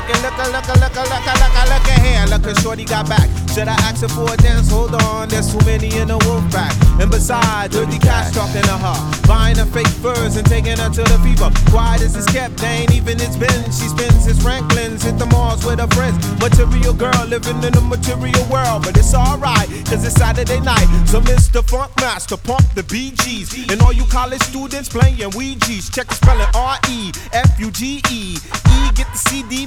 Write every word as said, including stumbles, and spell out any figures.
looking, looking, looking, looking, looking, looking, looking here. Looking, shorty got back. Should I ask her for a dance? Hold on, there's too many in the wolf pack. And besides, dirty cats talking to her, buying her fake furs and taking her to the fever. Quiet as it's kept, they ain't even it's been. She spends his Franklin's, hit the malls with her friends. Material girl living in a material world, but it's alright, cause it's Saturday night. So Mister Funk Master, pump the B Gs. And all you college students playing Ouija's, check the spelling R E F U G E. E, get the C D